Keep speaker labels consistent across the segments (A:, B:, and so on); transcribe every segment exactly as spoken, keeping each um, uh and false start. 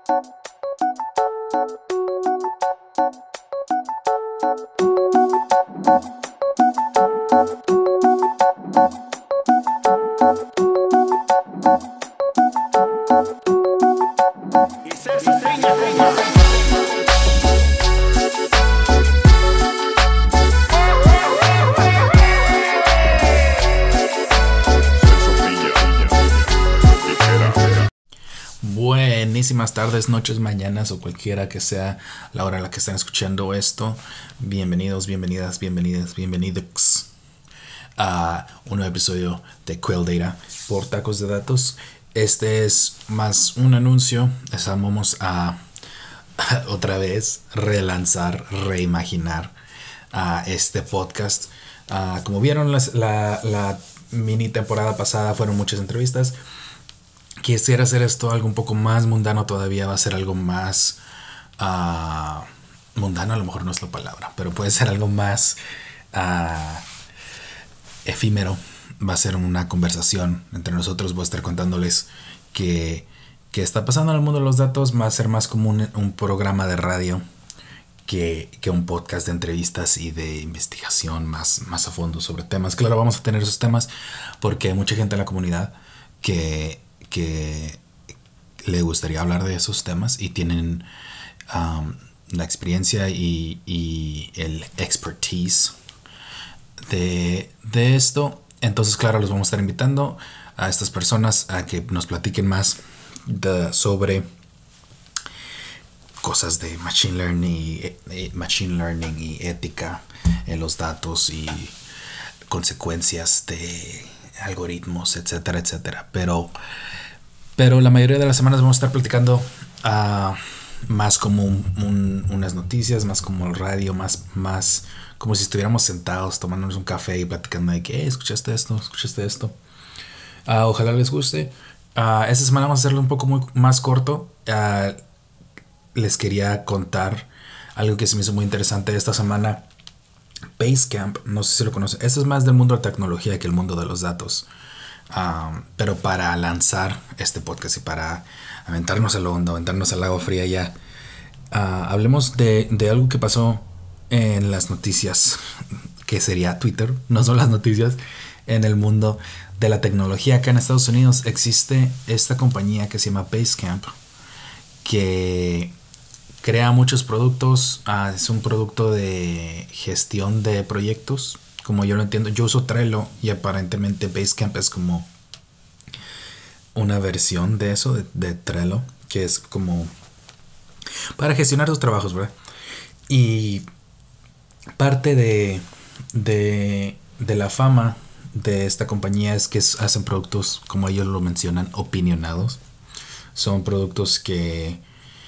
A: Buenísimas tardes, noches, mañanas o cualquiera que sea la hora en la que estén escuchando esto. Bienvenidos, bienvenidas, bienvenidas, bienvenidos a un nuevo episodio de Quail Data por Tacos de Datos. Este es más un anuncio. Vamos a, a otra vez relanzar, reimaginar a uh, este podcast. Uh, como vieron las, la, la mini temporada pasada fueron muchas entrevistas. Quisiera hacer esto algo un poco más mundano todavía. Va a ser algo más uh, mundano, a lo mejor no es la palabra, pero puede ser algo más uh, efímero. Va a ser una conversación entre nosotros. Voy a estar contándoles qué, qué está pasando en el mundo de los datos. Va a ser más como un, un programa de radio que, que un podcast de entrevistas y de investigación más, más a fondo sobre temas. Claro, vamos a tener esos temas porque hay mucha gente en la comunidad que... que le gustaría hablar de esos temas y tienen um, la experiencia y, y el expertise de, de esto. Entonces, claro, los vamos a estar invitando a estas personas a que nos platiquen más de, sobre cosas de machine learning y, machine learning y ética en los datos y consecuencias de algoritmos, etcétera, etcétera. Pero Pero la mayoría de las semanas vamos a estar platicando uh, más como un, un, unas noticias, más como el radio, más, más como si estuviéramos sentados tomándonos un café y platicando de que, hey, ¿escuchaste esto? ¿Escuchaste esto? Uh, ojalá les guste. Uh, esta semana vamos a hacerlo un poco muy, más corto. Uh, les quería contar algo que se me hizo muy interesante esta semana. Basecamp, no sé si lo conocen. Esto es más del mundo de la tecnología que el mundo de los datos. Um, pero para lanzar este podcast y para aventarnos al hondo, aventarnos al agua fría ya, uh, hablemos de, de algo que pasó en las noticias, que sería Twitter, no son las noticias, en el mundo de la tecnología. Acá en Estados Unidos existe esta compañía que se llama Basecamp, que crea muchos productos. Uh, es un producto de gestión de proyectos. Como yo lo entiendo, yo uso Trello y aparentemente Basecamp es como una versión de eso, de, de Trello, que es como para gestionar tus trabajos, ¿verdad? Y parte de, de, de la fama de esta compañía es que es, hacen productos, como ellos lo mencionan, opinionados. Son productos que,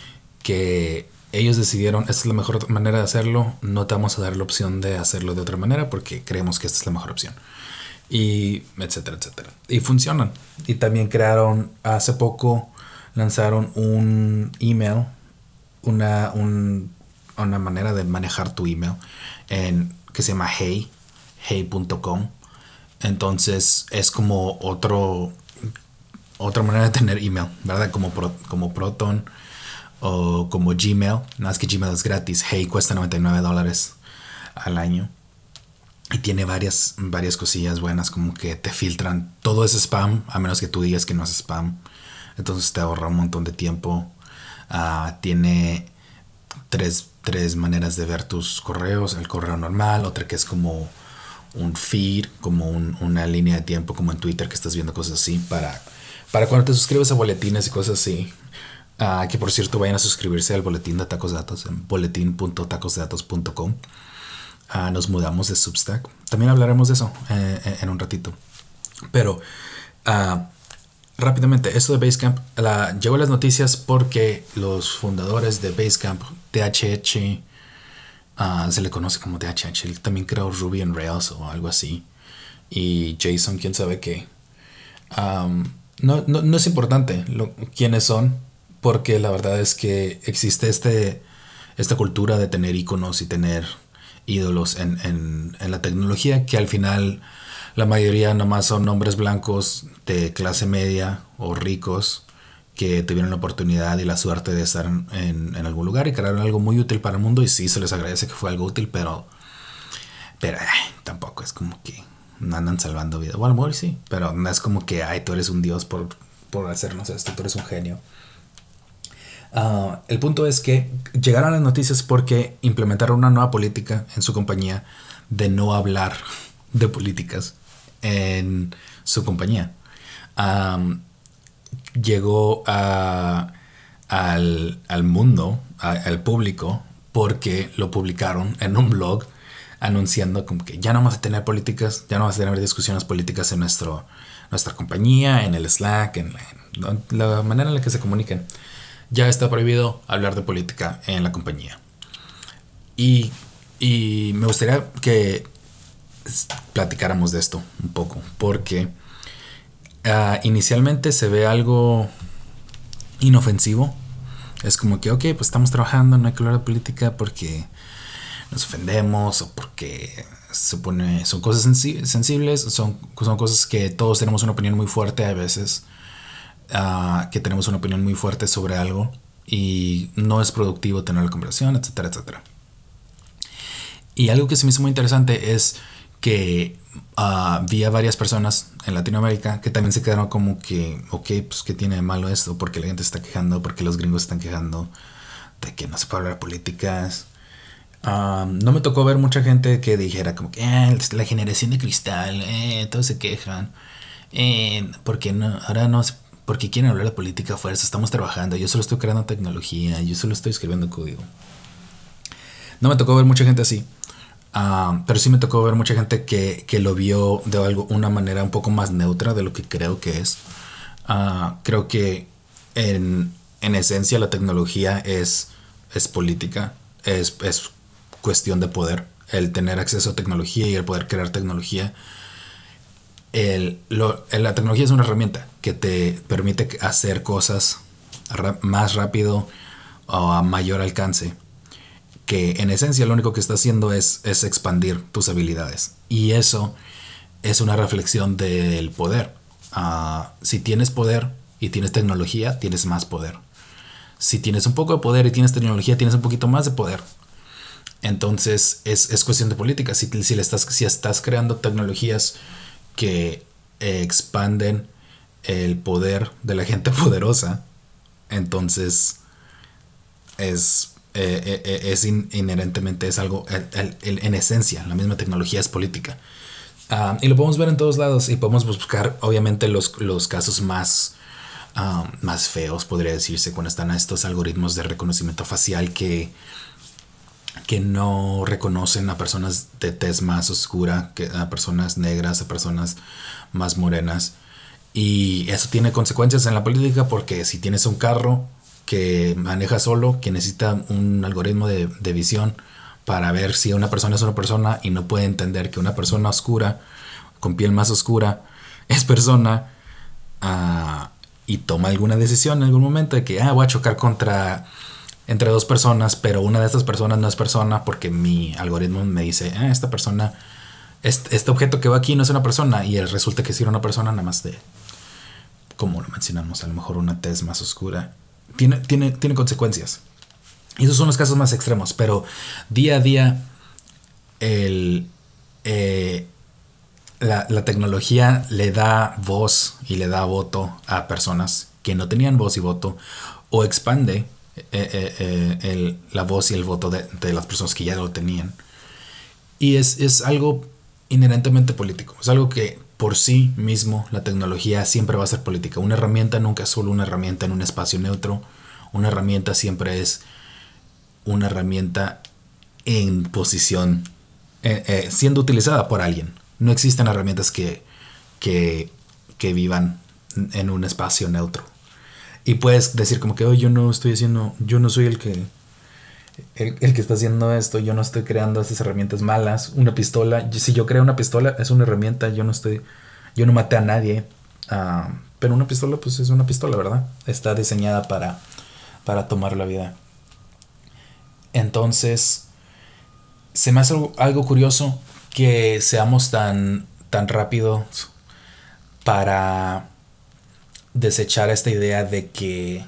A: que ellos decidieron, esta es la mejor manera de hacerlo, no te vamos a dar la opción de hacerlo de otra manera porque creemos que esta es la mejor opción. Y etcétera, etcétera. Y funcionan. Y también crearon, hace poco, lanzaron un email, una, un, una manera de manejar tu email en, que se llama Hey, hey punto com. Entonces es como otro, otra manera de tener email, ¿verdad? Como, Pro, como Proton o como Gmail. Nada más que Gmail es gratis. Hey cuesta noventa y nueve dólares al año y tiene varias, varias cosillas buenas, como que te filtran todo ese spam, a menos que tú digas que no es spam. Entonces te ahorra un montón de tiempo. Uh, tiene tres, tres maneras de ver tus correos. El correo normal, otra que es como un feed, como un, una línea de tiempo, como en Twitter, que estás viendo cosas así para, para cuando te suscribes a boletines y cosas así. Uh, que por cierto vayan a suscribirse al boletín de Tacos de Datos en boletín punto tacos de datos punto com. Uh, nos mudamos de Substack. También hablaremos de eso eh, en un ratito. Pero uh, rápidamente, esto de Basecamp la, llegó a las noticias porque los fundadores de Basecamp, T H H, uh, se le conoce como T H H, él también creó Ruby on Rails o algo así, y Jason, quién sabe qué. Um, no, no, no es importante lo, quiénes son, porque la verdad es que existe este, esta cultura de tener iconos y tener ídolos en, en, en la tecnología, que al final la mayoría nomás son hombres blancos de clase media o ricos que tuvieron la oportunidad y la suerte de estar en, en, en algún lugar y crearon algo muy útil para el mundo, y sí se les agradece que fue algo útil, pero pero ay, tampoco es como que no andan salvando vidas. Bueno, a lo mejor sí, pero no es como que ay, tú eres un dios por, por hacernos esto, tú eres un genio. Uh, el punto es que llegaron las noticias porque implementaron una nueva política en su compañía de no hablar de políticas en su compañía. Um, llegó a, al, al mundo, a, al público, porque lo publicaron en un blog anunciando como que ya no vamos a tener políticas, ya no vamos a tener discusiones políticas en nuestro, nuestra compañía, en el Slack, en la, en la manera en la que se comunican. Ya está prohibido hablar de política en la compañía. Y, y me gustaría que platicáramos de esto un poco, porque uh, inicialmente se ve algo inofensivo. Es como que, ok, pues estamos trabajando, no hay que hablar de política porque nos ofendemos o porque supone, son cosas sensi- sensibles, son, son cosas que todos tenemos una opinión muy fuerte a veces. Uh, que tenemos una opinión muy fuerte sobre algo y no es productivo tener la conversación, etcétera, etcétera. Y algo que se me hizo muy interesante es que uh, vi a varias personas en Latinoamérica que también se quedaron como que, ok, pues ¿qué tiene de malo esto? ¿Por qué la gente se está quejando? ¿Por qué los gringos se están quejando de que no se puede hablar de políticas? Uh, no me tocó ver mucha gente que dijera como que eh, la generación de cristal, eh, todos se quejan, eh, porque no, ahora no se porque quieren hablar de política a fuerza, estamos trabajando, yo solo estoy creando tecnología, yo solo estoy escribiendo código. No me tocó ver mucha gente así, uh, pero sí me tocó ver mucha gente que, que lo vio de algo, una manera un poco más neutra de lo que creo que es. Uh, creo que en, en esencia la tecnología es, es política, es, es cuestión de poder, el tener acceso a tecnología y el poder crear tecnología. El, lo, la tecnología es una herramienta que te permite hacer cosas ra- más rápido o a mayor alcance, que en esencia lo único que está haciendo es, es expandir tus habilidades, y eso es una reflexión del poder. Uh, si tienes poder y tienes tecnología, tienes más poder. Si tienes un poco de poder y tienes tecnología, tienes un poquito más de poder. Entonces es, es cuestión de política. Si, si, le estás, si estás creando tecnologías que eh, expanden el poder de la gente poderosa, entonces es, eh, eh, es in, inherentemente es algo, el, el, el, en esencia, la misma tecnología es política. Uh, y lo podemos ver en todos lados, y podemos buscar obviamente los, los casos más, um, más feos, podría decirse, cuando están estos algoritmos de reconocimiento facial que que no reconocen a personas de tez más oscura, que a personas negras, a personas más morenas. Y eso tiene consecuencias en la política, porque si tienes un carro que maneja solo, que necesita un algoritmo de, de visión para ver si una persona es una persona y no puede entender que una persona oscura, con piel más oscura, es persona, uh, y toma alguna decisión en algún momento de que ah, voy a chocar contra... entre dos personas, pero una de estas personas no es persona porque mi algoritmo me dice, ah, esta persona, este, este objeto que va aquí no es una persona, y resulta que sí era una persona, nada más de, como lo mencionamos, a lo mejor una tez más oscura. Tiene, tiene, tiene consecuencias. Y esos son los casos más extremos, pero día a día el, eh, la, la tecnología le da voz y le da voto a personas que no tenían voz y voto, o expande Eh, eh, eh, el, la voz y el voto de, de las personas que ya lo tenían. Y es, es algo inherentemente político. Es algo que por sí mismo la tecnología siempre va a ser política. Una herramienta nunca es solo una herramienta en un espacio neutro. Una herramienta siempre es una herramienta en posición, eh, eh, siendo utilizada por alguien. No existen herramientas que, que, que vivan en un espacio neutro. Y puedes decir como que oh, yo no estoy haciendo, yo no soy el que el, el que está haciendo esto, yo no estoy creando estas herramientas malas. Una pistola, si yo creo una pistola es una herramienta, yo no estoy, yo no maté a nadie, uh, pero una pistola pues es una pistola, ¿verdad? Está diseñada para, para tomar la vida. Entonces se me hace algo, algo curioso que seamos tan, tan rápidos para desechar esta idea de que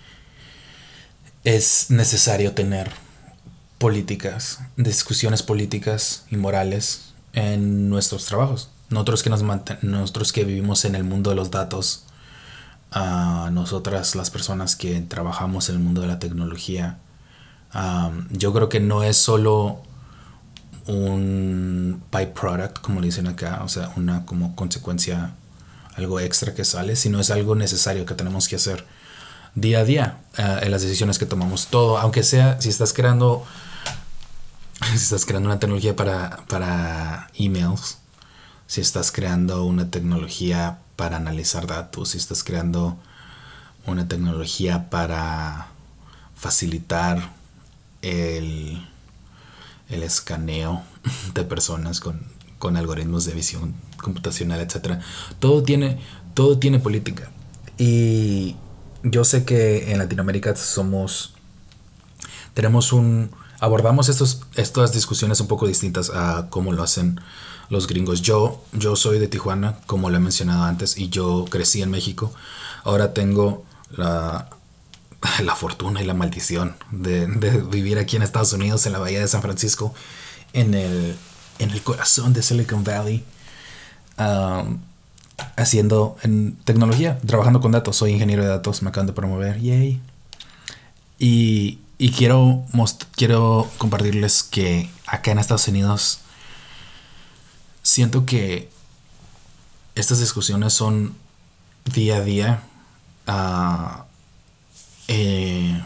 A: es necesario tener políticas, discusiones políticas y morales en nuestros trabajos. Nosotros que, nos manten- nosotros que vivimos en el mundo de los datos, a nosotras las personas que trabajamos en el mundo de la tecnología, um, yo creo que no es solo un byproduct, como le dicen acá, o sea, una como consecuencia, algo extra que sale, sino es algo necesario que tenemos que hacer día a día uh, en las decisiones que tomamos. Todo, aunque sea, si estás creando si estás creando una tecnología para, para emails, si estás creando una tecnología para analizar datos, si estás creando una tecnología para facilitar el, el escaneo de personas con, con algoritmos de visión computacional, etcétera. Todo tiene, todo tiene política. Y yo sé que en Latinoamérica somos, tenemos un, abordamos estos, estas discusiones un poco distintas a cómo lo hacen los gringos. Yo, yo soy de Tijuana, como lo he mencionado antes, y yo crecí en México. Ahora tengo la, la fortuna y la maldición de, de vivir aquí en Estados Unidos, en la bahía de San Francisco, en el, en el corazón de Silicon Valley, um, haciendo en tecnología, trabajando con datos. Soy ingeniero de datos, me acaban de promover, yay. Y, y quiero, most- quiero compartirles que acá en Estados Unidos siento que estas discusiones son día a día uh, eh,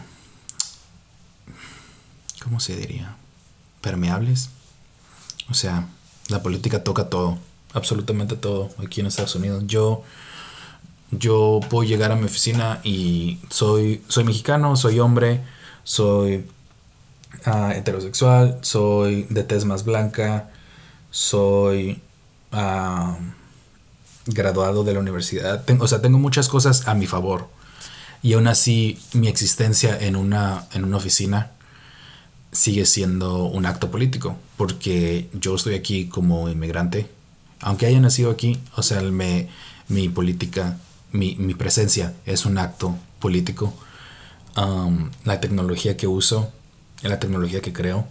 A: ¿cómo se diría? Permeables. O sea, la política toca todo, absolutamente todo aquí en Estados Unidos. Yo, yo puedo llegar a mi oficina y soy, soy mexicano, soy hombre, soy uh, heterosexual, soy de tez más blanca, soy uh, graduado de la universidad. Tengo, o sea, tengo muchas cosas a mi favor. Y aún así, mi existencia en una, en una oficina sigue siendo un acto político. Porque yo estoy aquí como inmigrante. Aunque haya nacido aquí, o sea, me, mi política, mi, mi presencia es un acto político. Um, la tecnología que uso, la tecnología que creo,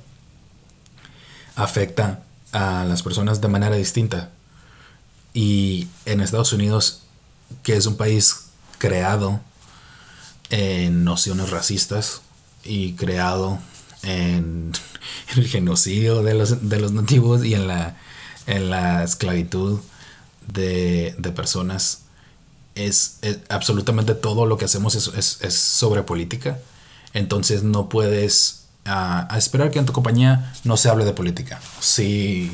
A: afecta a las personas de manera distinta. Y en Estados Unidos, que es un país creado en nociones racistas y creado en el genocidio de los, de los nativos y en la, en la esclavitud de, de personas, es, es absolutamente todo lo que hacemos es, es, es sobre política. Entonces no puedes uh, esperar que en tu compañía no se hable de política. Si,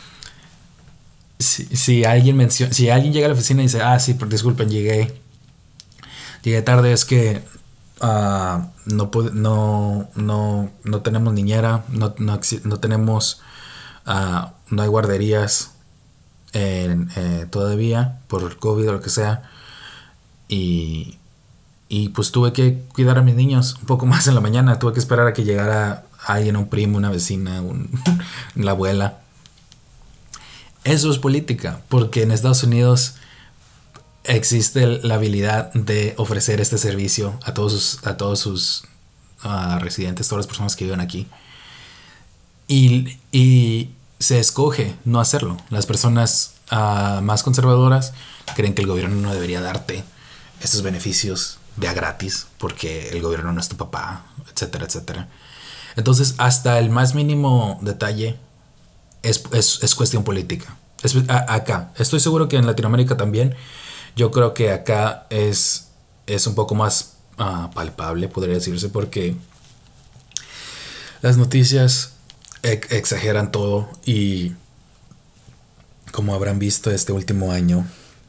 A: si, si alguien menciona, si alguien llega a la oficina y dice, ah, sí, disculpen, llegué llegué tarde, es que uh, no, no, no, no tenemos niñera, no, no, no tenemos, uh, no hay guarderías en, eh, todavía por el COVID o lo que sea. Y, y pues tuve que cuidar a mis niños un poco más en la mañana. Tuve que esperar a que llegara alguien, un primo, una vecina, un, la abuela. Eso es política, porque en Estados Unidos existe la habilidad de ofrecer este servicio a todos sus, a todos sus uh, residentes, todas las personas que viven aquí. Y, y se escoge no hacerlo. Las personas uh, más conservadoras creen que el gobierno no debería darte estos beneficios de a gratis porque el gobierno no es tu papá, etcétera, etcétera. Entonces, hasta el más mínimo detalle es, es, es cuestión política. Es, a, acá, estoy seguro que en Latinoamérica también. Yo creo que acá es, es un poco más uh, palpable, podría decirse, porque las noticias ex- exageran todo. Y como habrán visto este último año,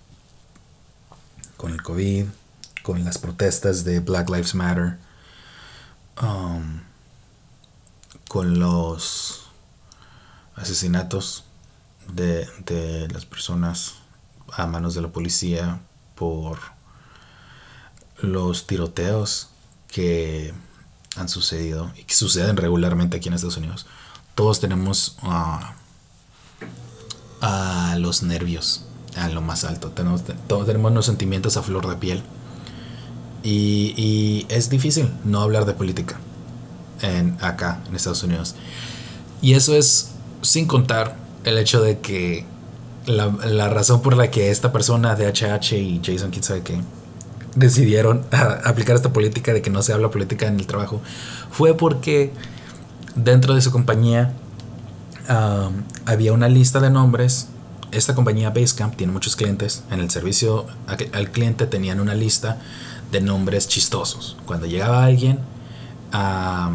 A: con el COVID, con las protestas de Black Lives Matter, um, con los asesinatos de, de las personas a manos de la policía, por los tiroteos que han sucedido y que suceden regularmente aquí en Estados Unidos. Todos tenemos uh, a los nervios a lo más alto. Tenemos, todos tenemos los sentimientos a flor de piel. Y, y es difícil no hablar de política en, acá en Estados Unidos. Y eso es sin contar el hecho de que la, la razón por la que esta persona de H H y Jason, quién sabe qué, decidieron a, aplicar esta política de que no se habla política en el trabajo fue porque dentro de su compañía um, había una lista de nombres. Esta compañía Basecamp tiene muchos clientes. En el servicio al cliente tenían una lista de nombres chistosos. Cuando llegaba alguien a,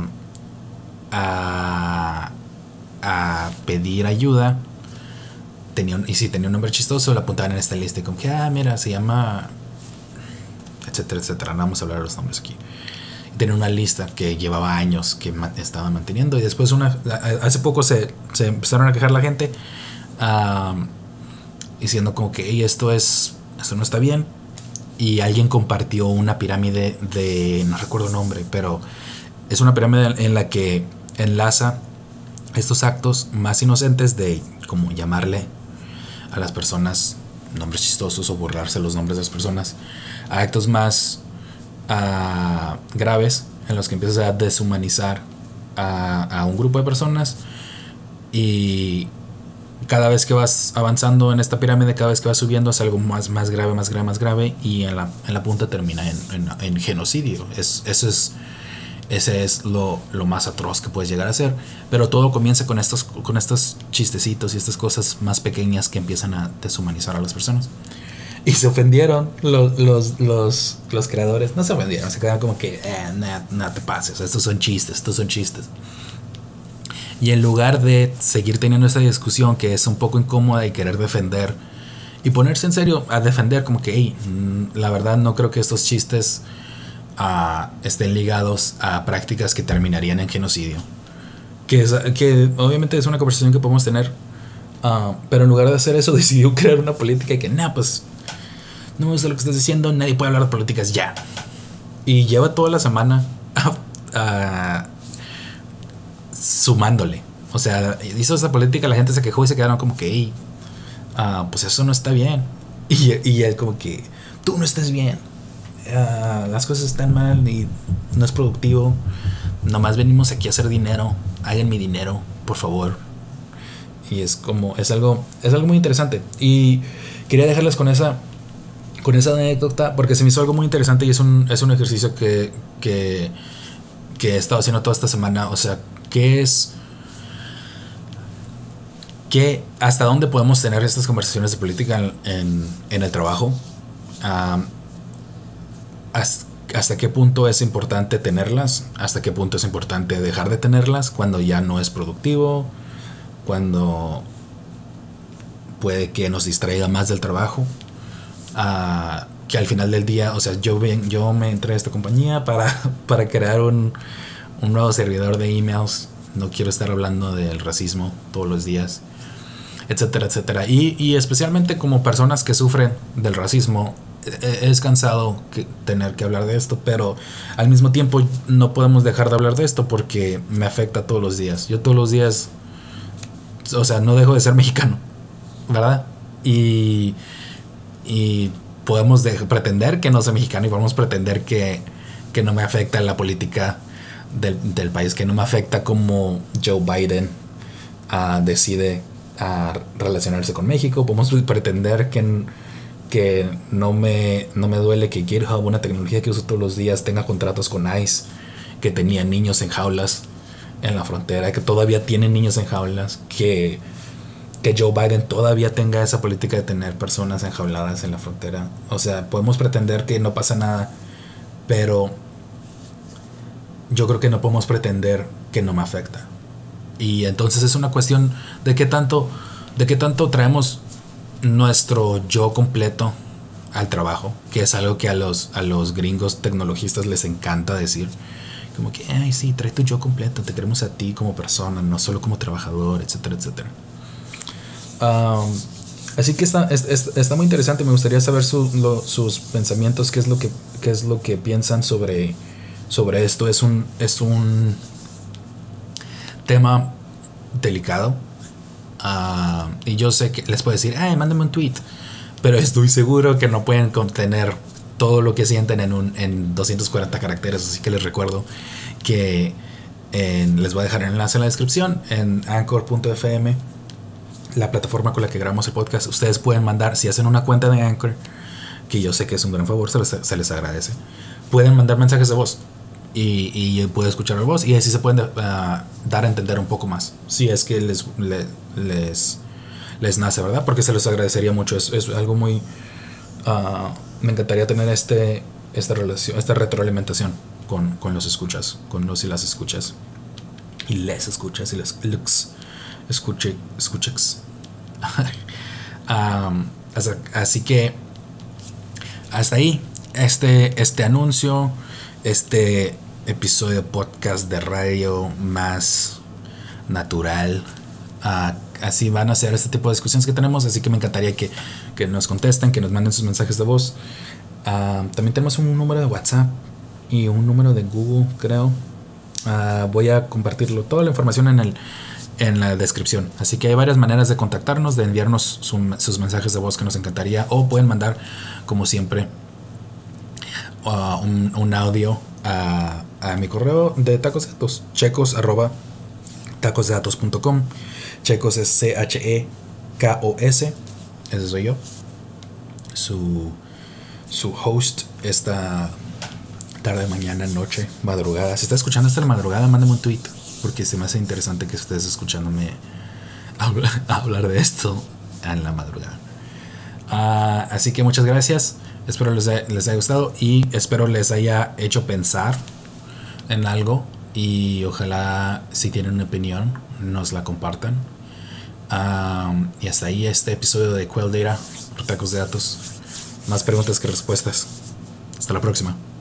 A: a, a pedir ayuda, tenía un, y si tenía un nombre chistoso, lo apuntaban en esta lista. Y como que, ah, mira, se llama, etcétera, etcétera. No vamos a hablar de los nombres aquí. Y tenía una lista que llevaba años que ma- estaban manteniendo. Y después, una, hace poco se, se empezaron a quejar la gente, um, diciendo como que, hey, esto, es, esto no está bien. Y alguien compartió una pirámide de, no recuerdo el nombre, pero es una pirámide en la que enlaza estos actos más inocentes de como llamarle a las personas nombres chistosos o burlarse los nombres de las personas, a actos más uh, graves en los que empiezas a deshumanizar a, a un grupo de personas. Y cada vez que vas avanzando en esta pirámide, cada vez que vas subiendo es algo más, más grave, más grave, más grave, y en la, en la punta termina en, en, en genocidio. Es, eso es, ese es lo, lo más atroz que puedes llegar a ser. Pero todo comienza con estos, con estos chistecitos y estas cosas más pequeñas que empiezan a deshumanizar a las personas. Y se ofendieron los, los, los, los creadores. No se ofendieron, se quedaron como que, eh, nada, nada te pases, estos son chistes, estos son chistes. Y en lugar de seguir teniendo esta discusión que es un poco incómoda y querer defender y ponerse en serio a defender como que, hey, la verdad no creo que estos chistes uh, estén ligados a prácticas que terminarían en genocidio. Que, es, que obviamente es una conversación que podemos tener, uh, pero en lugar de hacer eso decidió crear una política y que, nah, pues no me gusta lo que estás diciendo, nadie puede hablar de políticas ya. Y lleva toda la semana a... a sumándole, o sea, hizo esa política, la gente se quejó y se quedaron como que, hey, uh, pues eso no está bien. Y, y él como que, tú no estás bien, uh, las cosas están mal y no es productivo, nomás venimos aquí a hacer dinero, hagan mi dinero, por favor. Y es como, es algo, es algo muy interesante. Y quería dejarles con esa, con esa anécdota, porque se me hizo algo muy interesante y es un, es un ejercicio que, que, que he estado haciendo toda esta semana. O sea, ¿qué es? ¿Qué, hasta dónde podemos tener estas conversaciones de política en, en, en el trabajo? Um, hasta, ¿Hasta qué punto es importante tenerlas? ¿Hasta qué punto es importante dejar de tenerlas cuando ya no es productivo? Cuando puede que nos distraiga más del trabajo. Uh, que al final del día, o sea, yo, yo me entré a esta compañía para, para crear un... un nuevo servidor de emails. No quiero estar hablando del racismo todos los días, etcétera, etcétera. Y, y especialmente como personas que sufren del racismo, es cansado que tener que hablar de esto, pero al mismo tiempo no podemos dejar de hablar de esto porque me afecta todos los días. Yo todos los días, o sea, no dejo de ser mexicano, ¿verdad? Y, y podemos de, pretender que no soy mexicano y podemos pretender que, que no me afecta la política Del, del país, que no me afecta como Joe Biden uh, decide uh, relacionarse con México. Podemos pretender que, que no, me, no me duele que GitHub, una tecnología que uso todos los días, tenga contratos con ICE, que tenía niños en jaulas en la frontera, que todavía tienen niños en jaulas, que, que Joe Biden todavía tenga esa política de tener personas enjauladas en la frontera. O sea, podemos pretender que no pasa nada, pero yo creo que no podemos pretender que no me afecta. Y entonces es una cuestión de qué tanto, de qué tanto traemos nuestro yo completo al trabajo, que es algo que a los, a los gringos tecnologistas les encanta decir. Como que, ay, sí, trae tu yo completo, te queremos a ti como persona, no solo como trabajador, etcétera, etcétera. Um, así que está, es, es, está muy interesante. Me gustaría saber su, lo, sus pensamientos, qué es lo que, qué es lo que piensan sobre... sobre esto. Es un, es un tema delicado, uh, y yo sé que les puedo decir, ay, mándame un tweet, pero estoy seguro que no pueden contener todo lo que sienten en, un, en doscientos cuarenta caracteres. Así que les recuerdo que en, les voy a dejar el enlace en la descripción en anchor punto f m, la plataforma con la que grabamos el podcast. Ustedes pueden mandar, si hacen una cuenta de Anchor, que yo sé que es un gran favor, se les, se les agradece, pueden mandar mensajes de voz y, y puedo escuchar la voz y así se pueden uh, dar a entender un poco más, si es que les, les, les, les nace, ¿verdad? Porque se les agradecería mucho. Es, es algo muy... Uh, me encantaría tener este, esta relación, esta retroalimentación con, con los escuchas, con los y las escuchas y les escuchas y les looks, escuche, escuchex. um, así que hasta ahí este, este anuncio, este episodio de podcast de radio más natural. Uh, así van a ser este tipo de discusiones que tenemos. Así que me encantaría que, que nos contesten, que nos manden sus mensajes de voz. Uh, también tenemos un número de WhatsApp y un número de Google, creo. Uh, voy a compartirlo, toda la información en el en la descripción. Así que hay varias maneras de contactarnos, de enviarnos su, sus mensajes de voz, que nos encantaría. O pueden mandar, como siempre, uh, un, un audio a, a mi correo de tacos de datos, checos arroba tacos de datos punto com. Checos es C H E K O S. Ese soy yo, su, su host esta tarde, mañana, noche, madrugada. Si está escuchando hasta la madrugada, mándame un tweet, porque se me hace interesante que estés escuchándome hablar, hablar de esto en la madrugada. Uh, así que muchas gracias. Espero les, les haya gustado y espero les haya hecho pensar en algo. Y ojalá, si tienen una opinión, nos la compartan. Um, y hasta ahí este episodio de Quail Data, por Tacos de Datos. Más preguntas que respuestas. Hasta la próxima.